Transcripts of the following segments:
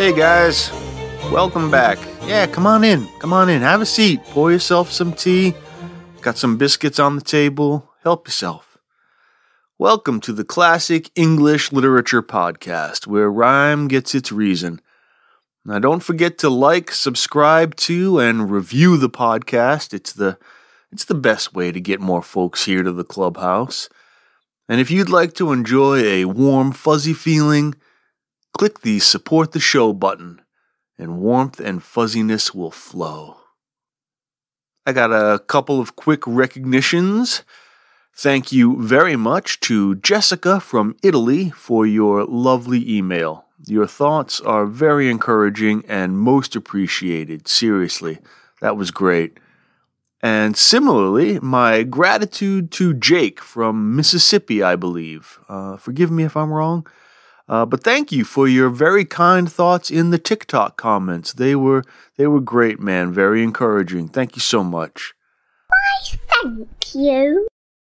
Hey guys, welcome back. Yeah, come on in. Have a seat. Pour yourself some tea. Got some biscuits on the table. Help yourself. Welcome to the Classic English Literature Podcast, where rhyme gets its reason. Now, don't forget to like, subscribe to, and review the podcast. It's the best way to get more folks here to the clubhouse. And if you'd like to enjoy a warm, fuzzy feeling, click the Support the Show button, and warmth and fuzziness will flow. I got a couple of quick recognitions. Thank you very much to Jessica from Italy for your lovely email. Your thoughts are very encouraging and most appreciated. Seriously, that was great. And similarly, my gratitude to Jake from Mississippi, I believe. Forgive me if I'm wrong. But thank you for your very kind thoughts in the TikTok comments. They were great, man. Very encouraging. Thank you so much. Why, thank you.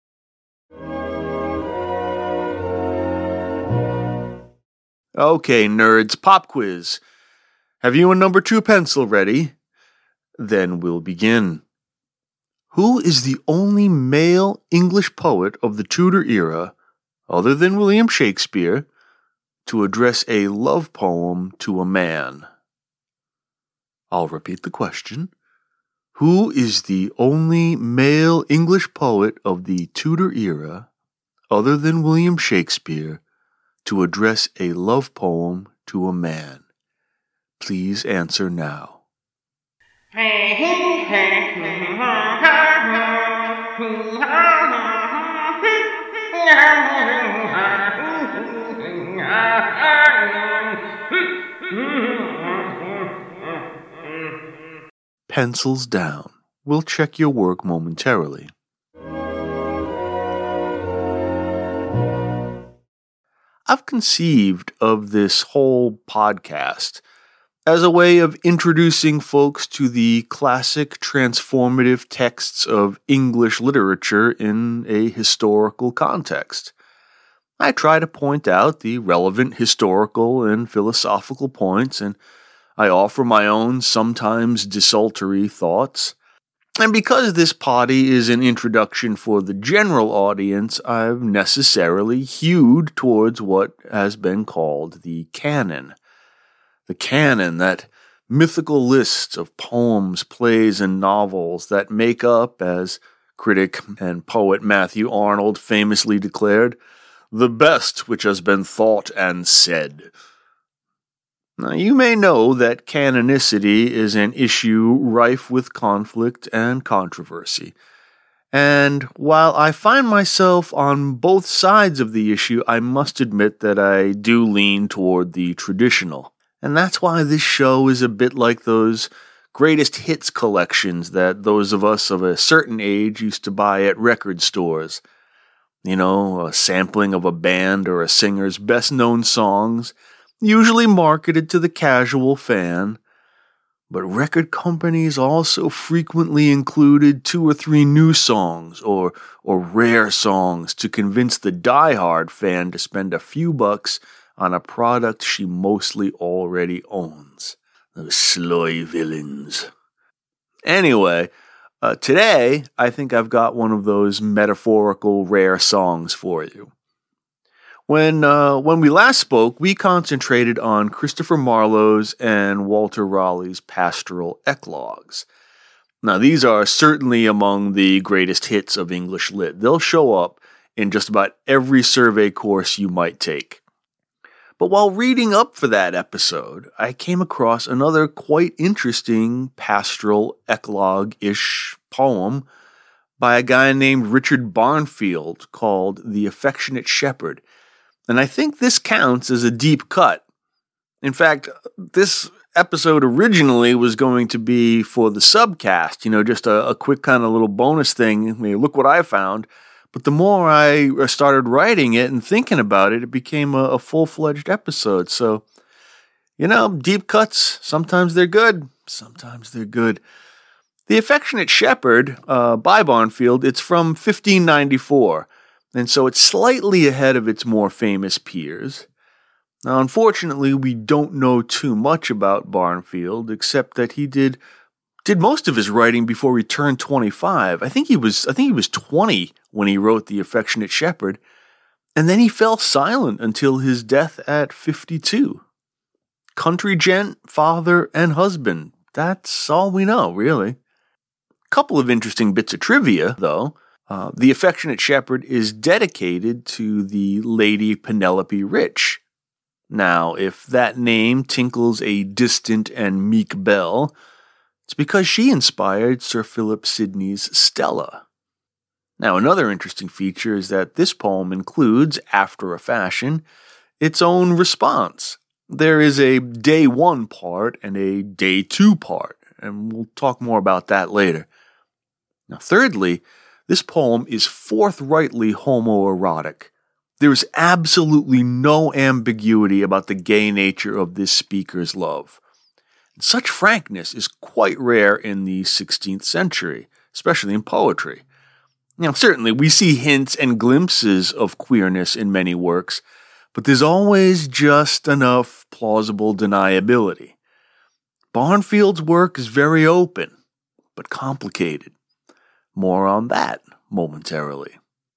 Okay, nerds, pop quiz. Have you a number 2 pencil ready? Then we'll begin. Who is the only male English poet of the Tudor era, other than William Shakespeare, to address a love poem to a man? I'll repeat the question. Who is the only male English poet of the Tudor era, other than William Shakespeare, to address a love poem to a man? Please answer now. Pencils down. We'll check your work momentarily. I've conceived of this whole podcast as a way of introducing folks to the classic transformative texts of English literature in a historical context. I try to point out the relevant historical and philosophical points, and I offer my own, sometimes desultory thoughts. And because this potty is an introduction for the general audience, I've necessarily hewed towards what has been called the canon. The canon, that mythical list of poems, plays, and novels that make up, as critic and poet Matthew Arnold famously declared, the best which has been thought and said. Now, you may know that canonicity is an issue rife with conflict and controversy. And while I find myself on both sides of the issue, I must admit that I do lean toward the traditional. And that's why this show is a bit like those greatest hits collections that those of us of a certain age used to buy at record stores. You know, a sampling of a band or a singer's best-known songs, usually marketed to the casual fan. But record companies also frequently included 2 or 3 new songs or rare songs to convince the die-hard fan to spend a few bucks on a product she mostly already owns. Those sloy villains. Anyway, today I think I've got one of those metaphorical rare songs for you. When we last spoke, we concentrated on Christopher Marlowe's and Walter Raleigh's pastoral eclogues. Now, these are certainly among the greatest hits of English lit. They'll show up in just about every survey course you might take. But while reading up for that episode, I came across another quite interesting pastoral eclogue-ish poem by a guy named Richard Barnfield called The Affectionate Shepherd. And I think this counts as a deep cut. In fact, this episode originally was going to be for the subcast, just a quick kind of little bonus thing. I mean, look what I found. But the more I started writing it and thinking about it, it became a full-fledged episode. So, deep cuts, sometimes they're good, sometimes they're good. The Affectionate Shepherd by Barnfield, it's from 1594. And so it's slightly ahead of its more famous peers. Now, unfortunately, we don't know too much about Barnfield, except that he did most of his writing before he turned 25. I think he was 20 when he wrote The Affectionate Shepherd, and then he fell silent until his death at 52. Country gent, father, and husband. That's all we know, really. Couple of interesting bits of trivia, though. The Affectionate Shepherd is dedicated to the Lady Penelope Rich. Now, if that name tinkles a distant and meek bell, it's because she inspired Sir Philip Sidney's Stella. Now, another interesting feature is that this poem includes, after a fashion, its own response. There is a day one part and a day two part, and we'll talk more about that later. Now, thirdly, this poem is forthrightly homoerotic. There is absolutely no ambiguity about the gay nature of this speaker's love. Such frankness is quite rare in the 16th century, especially in poetry. Now, certainly, we see hints and glimpses of queerness in many works, but there's always just enough plausible deniability. Barnfield's work is very open, but complicated. More on that momentarily.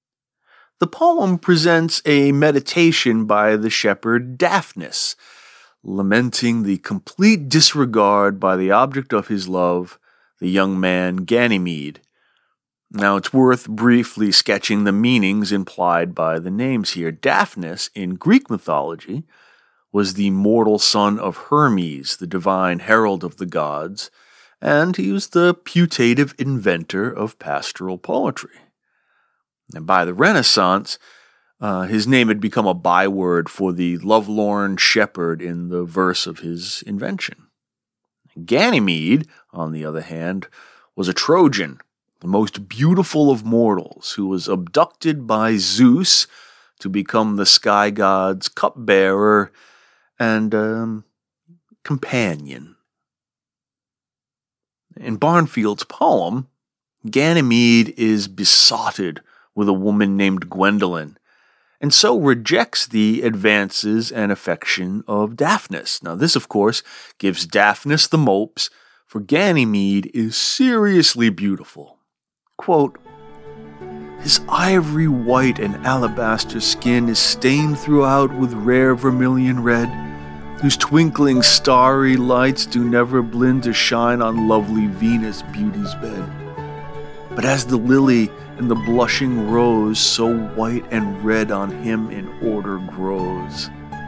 The poem presents a meditation by the shepherd Daphnis, lamenting the complete disregard by the object of his love, the young man Ganymede. Now, it's worth briefly sketching the meanings implied by the names here. Daphnis, in Greek mythology, was the mortal son of Hermes, the divine herald of the gods, and he was the putative inventor of pastoral poetry. And by the Renaissance, his name had become a byword for the lovelorn shepherd in the verse of his invention. Ganymede, on the other hand, was a Trojan, the most beautiful of mortals, who was abducted by Zeus to become the sky god's cupbearer and companion. In Barnfield's poem, Ganymede is besotted with a woman named Gwendolen, and so rejects the advances and affection of Daphnis. Now, this, of course, gives Daphnis the mopes, for Ganymede is seriously beautiful. Quote, "His ivory white and alabaster skin is stained throughout with rare vermilion red, whose twinkling starry lights do never blend to shine on lovely Venus beauty's bed. But as the lily and the blushing rose, so white and red on him in order grows."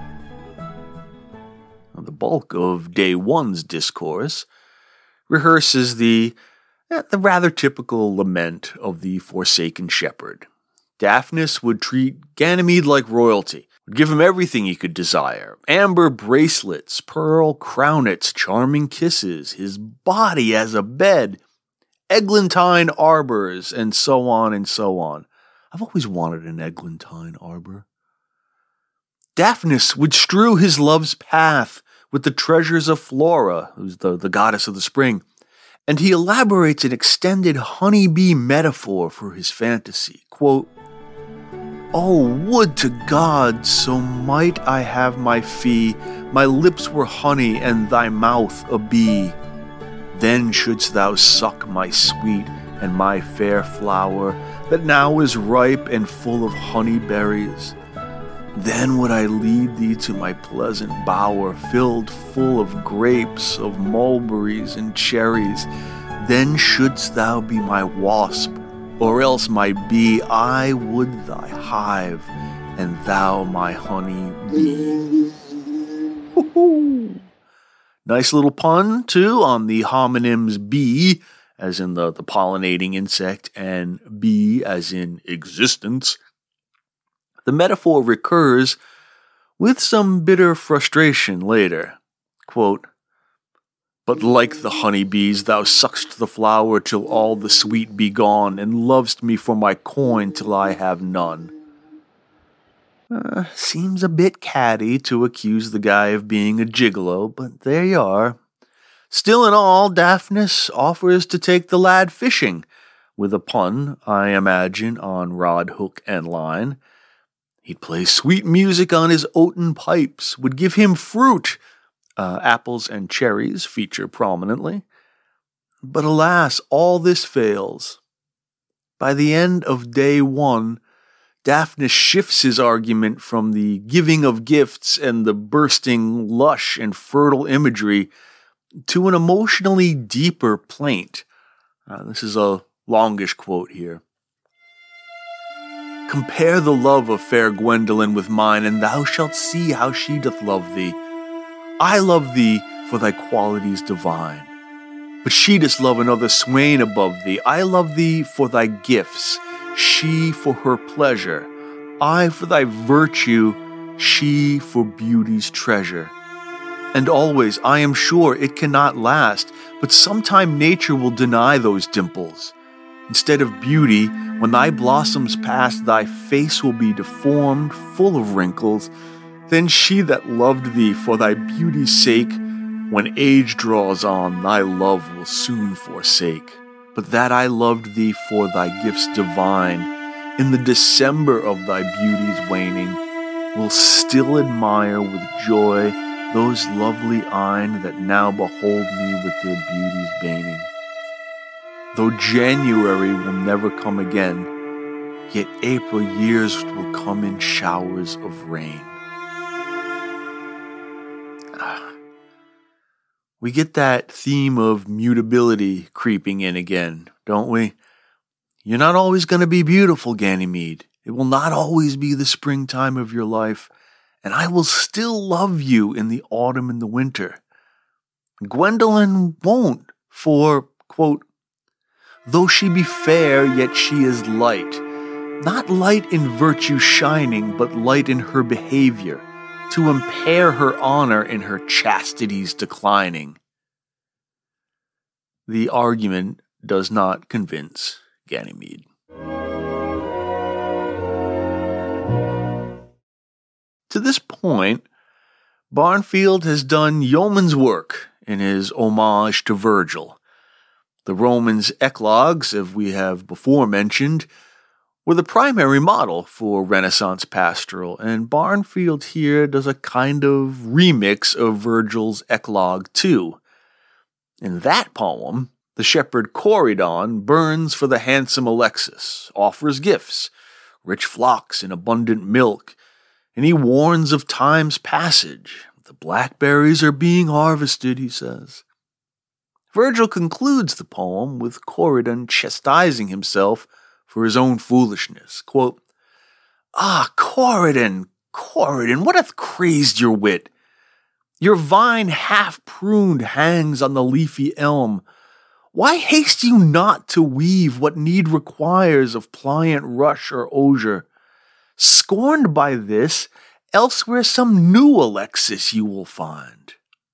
Now, the bulk of day one's discourse rehearses the rather typical lament of the forsaken shepherd. Daphnis would treat Ganymede like royalty, would give him everything he could desire: amber bracelets, pearl crownets, charming kisses, his body as a bed, eglantine arbors, and so on and so on. I've always wanted an eglantine arbor. Daphnis would strew his love's path with the treasures of Flora, who's the goddess of the spring, and he elaborates an extended honeybee metaphor for his fantasy. Quote, "Oh, would to God, so might I have my fee, my lips were honey and thy mouth a bee. Then shouldst thou suck my sweet and my fair flower, that now is ripe and full of honey berries. Then would I lead thee to my pleasant bower, filled full of grapes, of mulberries and cherries. Then shouldst thou be my wasp, or else my bee. I would thy hive, and thou my honey bee." Woo-hoo. Nice little pun, too, on the homonyms bee, as in the pollinating insect, and bee, as in existence. The metaphor recurs with some bitter frustration later. Quote, "But like the honeybees, thou suck'st the flower till all the sweet be gone, and lov'st me for my coin till I have none." Seems a bit catty to accuse the guy of being a gigolo, but there you are. Still in all, Daphnis offers to take the lad fishing, with a pun, I imagine, on rod, hook, and line. He'd play sweet music on his oaten pipes, would give him fruit. Apples and cherries feature prominently. But alas, all this fails. By the end of day 1, Daphnis shifts his argument from the giving of gifts and the bursting, lush, and fertile imagery to an emotionally deeper plaint. This is a longish quote here. Compare the love of fair Gwendolen with mine, and thou shalt see how she doth love thee. I love thee for thy qualities divine, but she does love another swain above thee. I love thee for thy gifts, she for her pleasure. I for thy virtue, she for beauty's treasure. And always, I am sure, it cannot last, but sometime nature will deny those dimples. Instead of beauty, when thy blossoms pass, thy face will be deformed, full of wrinkles. Then she that loved thee for thy beauty's sake, when age draws on, thy love will soon forsake. But that I loved thee for thy gifts divine, in the December of thy beauty's waning, will still admire with joy those lovely eyne that now behold me with their beauties baning. Though January will never come again, yet April years will come in showers of rain. We get that theme of mutability creeping in again, don't we? You're not always going to be beautiful, Ganymede. It will not always be the springtime of your life, and I will still love you in the autumn and the winter. Gwendolen won't, for, quote, though she be fair, yet she is light, not light in virtue shining, but light in her behavior, to impair her honor in her chastity's declining. The argument does not convince Ganymede. To this point, Barnfield has done yeoman's work in his homage to Virgil. The Romans' eclogues, as we have before mentioned, were the primary model for Renaissance pastoral, and Barnfield here does a kind of remix of Virgil's eclogue too. In that poem, the shepherd Corydon burns for the handsome Alexis, offers gifts, rich flocks and abundant milk, and he warns of time's passage. The blackberries are being harvested, he says. Virgil concludes the poem with Corydon chastising himself for his own foolishness. Quote, "Ah, Corydon, Corydon, what hath crazed your wit? Your vine half pruned hangs on the leafy elm. Why haste you not to weave what need requires of pliant rush or osier? Scorned by this, elsewhere some new Alexis you will find."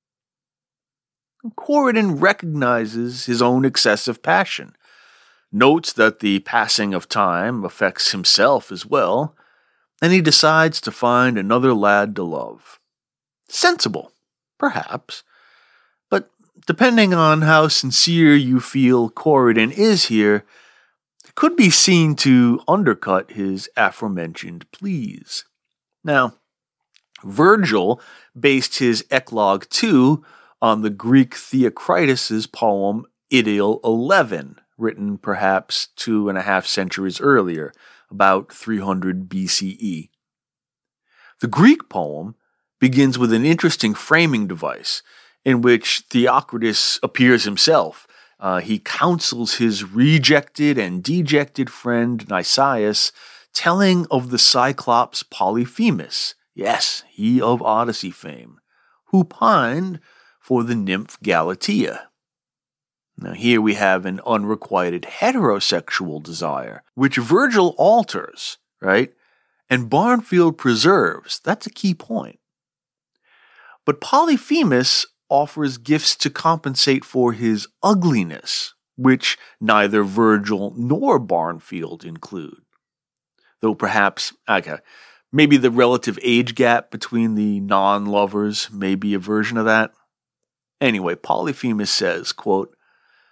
Corydon recognizes his own excessive passion, notes that the passing of time affects himself as well, and he decides to find another lad to love. Sensible, perhaps, but depending on how sincere you feel Corydon is here, it could be seen to undercut his aforementioned pleas. Now, Virgil based his eclogue too on the Greek Theocritus' poem Idyll 11, written perhaps 2.5 centuries earlier, about 300 BCE. The Greek poem begins with an interesting framing device in which Theocritus appears himself. He counsels his rejected and dejected friend Nicias, telling of the Cyclops Polyphemus, yes, he of Odyssey fame, who pined for the nymph Galatea. Now here we have an unrequited heterosexual desire, which Virgil alters, right? And Barnfield preserves. That's a key point. But Polyphemus offers gifts to compensate for his ugliness, which neither Virgil nor Barnfield include. Though perhaps, maybe the relative age gap between the non-lovers may be a version of that. Anyway, Polyphemus says, quote,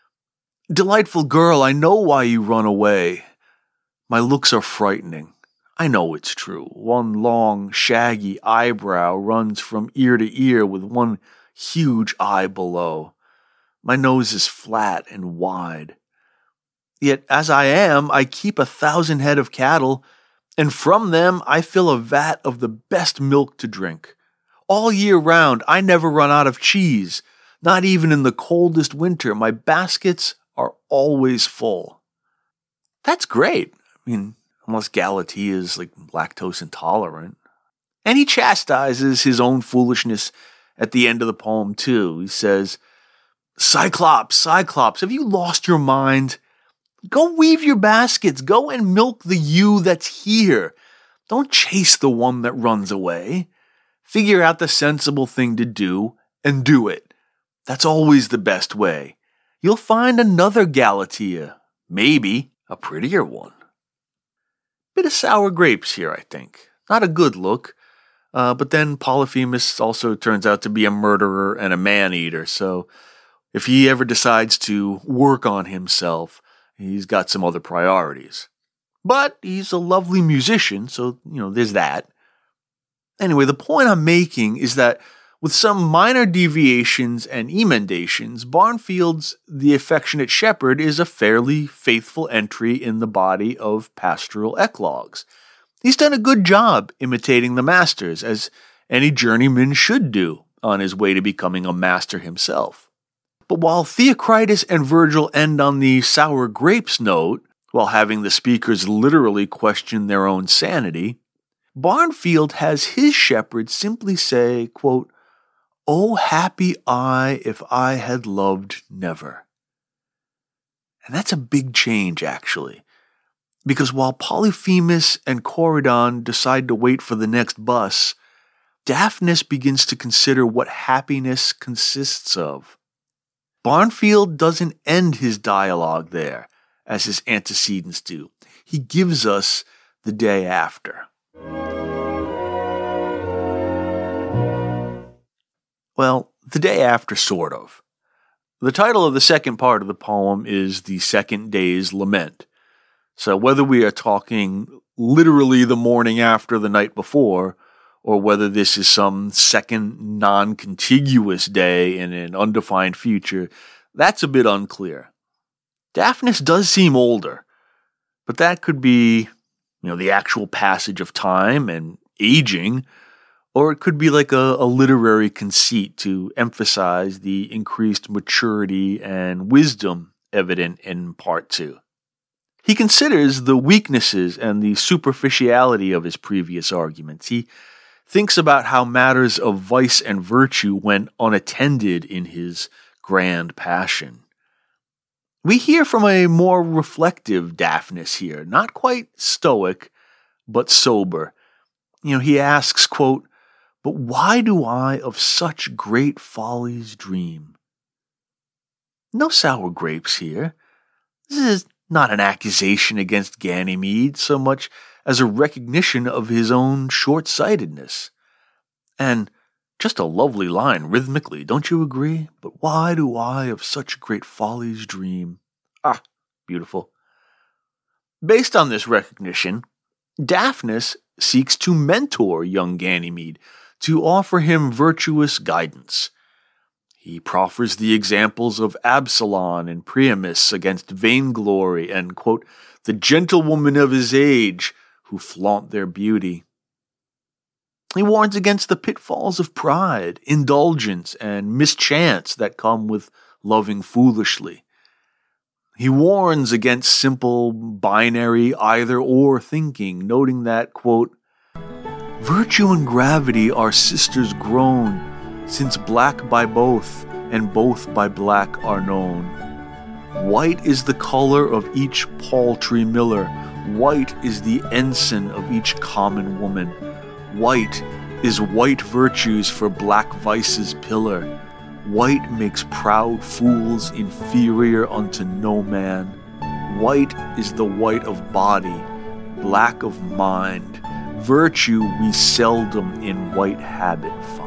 "Delightful girl, I know why you run away. My looks are frightening. I know it's true. One long, shaggy eyebrow runs from ear to ear with one huge eye below. My nose is flat and wide. Yet as I am, I keep 1,000 head of cattle, and from them I fill a vat of the best milk to drink. All year round, I never run out of cheese. Not even in the coldest winter, my baskets are always full. That's great. I mean, unless Galatea is like lactose intolerant. And he chastises his own foolishness at the end of the poem too. He says, Cyclops, Cyclops, have you lost your mind? Go weave your baskets. Go and milk the ewe that's here. Don't chase the one that runs away. Figure out the sensible thing to do and do it. That's always the best way. You'll find another Galatea. Maybe a prettier one. Bit of sour grapes here, I think. Not a good look. But then Polyphemus also turns out to be a murderer and a man-eater, so if he ever decides to work on himself, he's got some other priorities. But he's a lovely musician, so, there's that. Anyway, the point I'm making is that with some minor deviations and emendations, Barnfield's The Affectionate Shepherd is a fairly faithful entry in the body of pastoral eclogues. He's done a good job imitating the masters, as any journeyman should do on his way to becoming a master himself. But while Theocritus and Virgil end on the sour grapes note, while having the speakers literally question their own sanity, Barnfield has his shepherd simply say, quote, "Oh, happy I if I had loved never." And that's a big change, actually. Because while Polyphemus and Corydon decide to wait for the next bus, Daphnis begins to consider what happiness consists of. Barnfield doesn't end his dialogue there, as his antecedents do. He gives us the day after. Well, the day after, sort of. The title of the second part of the poem is The Second Day's Lament. So whether we are talking literally the morning after the night before, or whether this is some second non-contiguous day in an undefined future, that's a bit unclear. Daphnis does seem older, but that could be, the actual passage of time and aging, or it could be like a literary conceit to emphasize the increased maturity and wisdom evident in part 2. He considers the weaknesses and the superficiality of his previous arguments. He thinks about how matters of vice and virtue went unattended in his grand passion. We hear from a more reflective Daphnis here, not quite stoic, but sober. He asks, quote, "But why do I of such great follies dream?" No sour grapes here. This is not an accusation against Ganymede so much as a recognition of his own short-sightedness. And just a lovely line rhythmically, don't you agree? But why do I of such great follies dream? Ah, beautiful. Based on this recognition, Daphnis seeks to mentor young Ganymede, to offer him virtuous guidance. He proffers the examples of Absalon and Priamus against vainglory and, quote, "the gentlewomen of his age who flaunt their beauty." He warns against the pitfalls of pride, indulgence, and mischance that come with loving foolishly. He warns against simple, binary, either-or thinking, noting that, quote, "Virtue and gravity are sisters grown, since black by both, and both by black are known. White is the color of each paltry miller, white is the ensign of each common woman. White is white virtues for black vice's pillar. White makes proud fools inferior unto no man. White is the white of body, black of mind. Virtue we seldom in white habit find.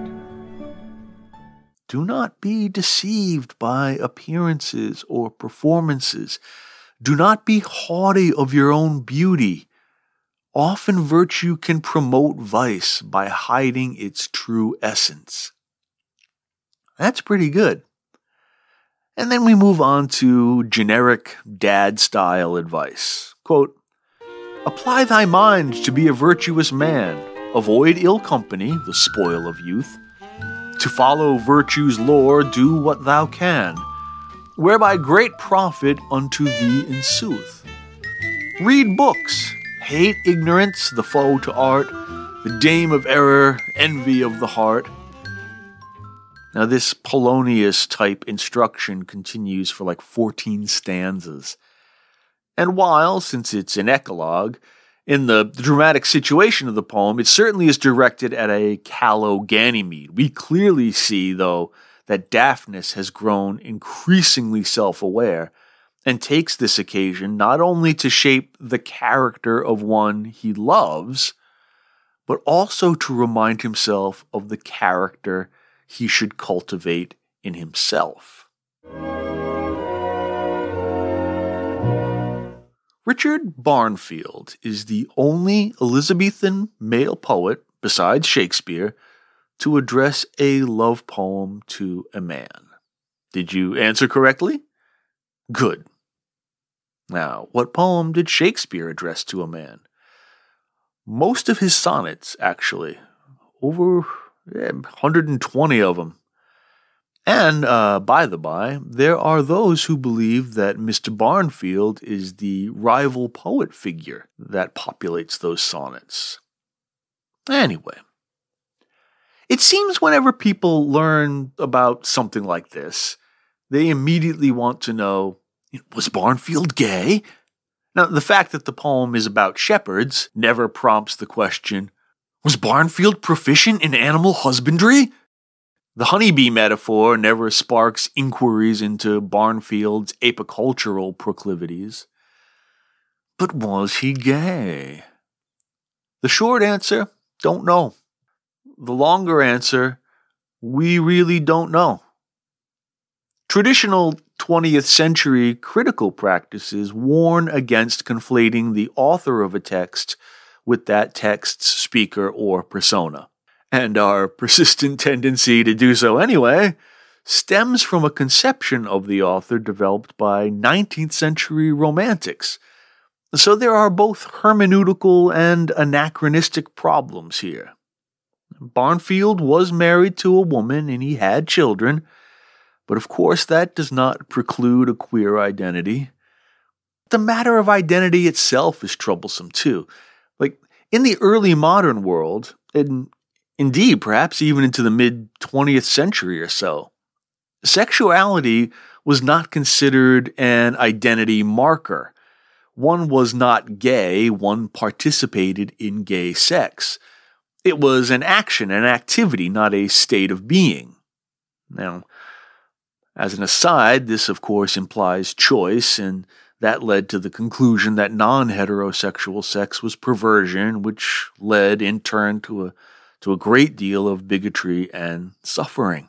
Do not be deceived by appearances or performances. Do not be haughty of your own beauty. often virtue can promote vice by hiding its true essence. That's pretty good. And then we move on to generic dad-style advice. Quote, apply thy mind to be a virtuous man. Avoid ill company, the spoil of youth. To follow virtue's lore, do what thou can, whereby great profit unto thee ensueth. Read books, hate ignorance, the foe to art, the dame of error, envy of the heart. Now this Polonius-type instruction continues for like 14 stanzas. And while, since it's an eclogue, in the dramatic situation of the poem, it certainly is directed at a callow Ganymede. We clearly see, though, that Daphnis has grown increasingly self-aware and takes this occasion not only to shape the character of one he loves, but also to remind himself of the character he should cultivate in himself. Richard Barnfield is the only Elizabethan male poet, besides Shakespeare, to address a love poem to a man. Did you answer correctly? Good. Now, what poem did Shakespeare address to a man? Most of his sonnets, actually. Over 120 of them. And, by the by, there are those who believe that Mr. Barnfield is the rival poet figure that populates those sonnets. Anyway, it seems whenever people learn about something like this, they immediately want to know, was Barnfield gay? Now, the fact that the poem is about shepherds never prompts the question, was Barnfield proficient in animal husbandry? The honeybee metaphor never sparks inquiries into Barnfield's apicultural proclivities. But was he gay? The short answer, don't know. The longer answer, we really don't know. Traditional 20th century critical practices warn against conflating the author of a text with that text's speaker or persona. And our persistent tendency to do so anyway stems from a conception of the author developed by 19th century romantics. So there are both hermeneutical and anachronistic problems here. Barnfield was married to a woman and he had children, but of course that does not preclude a queer identity. The matter of identity itself is troublesome too. Like, in the early modern world, and indeed, perhaps even into the mid-20th century or so, sexuality was not considered an identity marker. One was not gay, one participated in gay sex. It was an action, an activity, not a state of being. Now, as an aside, this of course implies choice, and that led to the conclusion that non-heterosexual sex was perversion, which led in turn to a great deal of bigotry and suffering.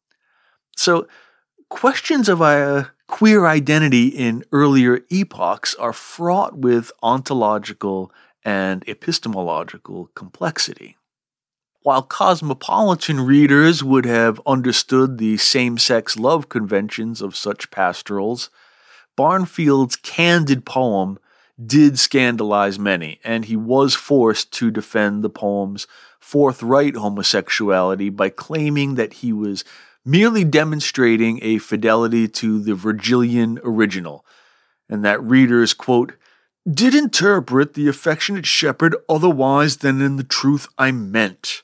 So, questions of queer identity in earlier epochs are fraught with ontological and epistemological complexity. While cosmopolitan readers would have understood the same-sex love conventions of such pastorals, Barnfield's candid poem did scandalize many, and he was forced to defend the poem's forthright homosexuality by claiming that he was merely demonstrating a fidelity to the Virgilian original, and that readers, quote, did interpret the affectionate shepherd otherwise than in the truth I meant.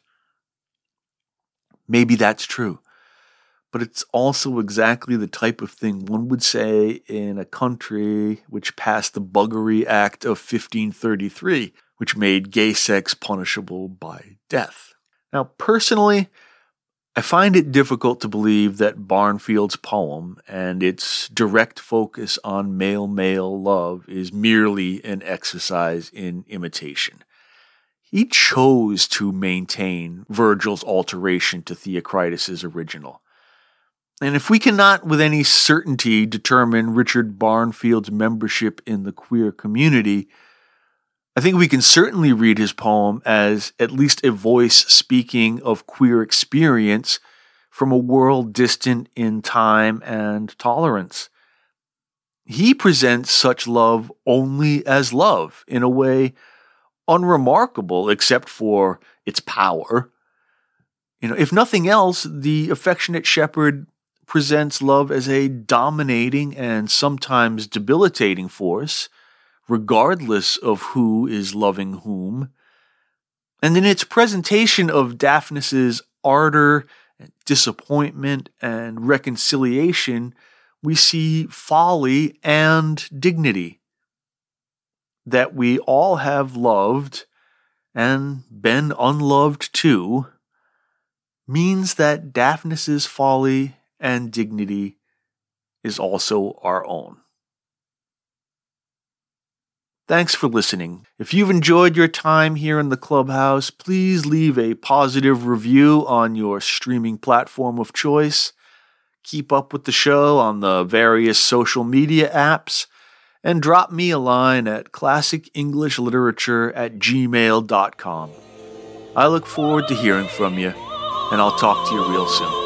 Maybe that's true, but it's also exactly the type of thing one would say in a country which passed the Buggery Act of 1533, which made gay sex punishable by death. Now, personally, I find it difficult to believe that Barnfield's poem and its direct focus on male-male love is merely an exercise in imitation. He chose to maintain Virgil's alteration to Theocritus' original. And if we cannot with any certainty determine Richard Barnfield's membership in the queer community, I think we can certainly read his poem as at least a voice speaking of queer experience from a world distant in time and tolerance. He presents such love only as love in a way unremarkable except for its power. If nothing else, the affectionate shepherd presents love as a dominating and sometimes debilitating force, regardless of who is loving whom. And in its presentation of Daphnis's ardor, disappointment, and reconciliation, we see folly and dignity. That we all have loved and been unloved too means that Daphnis's folly and dignity is also our own. Thanks for listening. If you've enjoyed your time here in the clubhouse, please leave a positive review on your streaming platform of choice. Keep up with the show on the various social media apps, and drop me a line at classicenglishLiterature@gmail.com. I look forward to hearing from you, and I'll talk to you real soon.